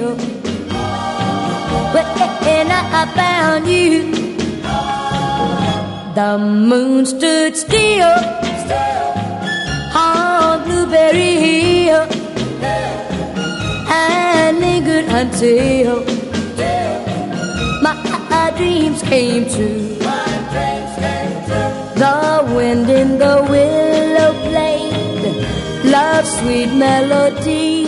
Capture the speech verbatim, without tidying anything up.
hill. When I found you, the moon stood still on Blueberry Hill and lingered until my dreams came true. The wind in the willow played love's sweet melody.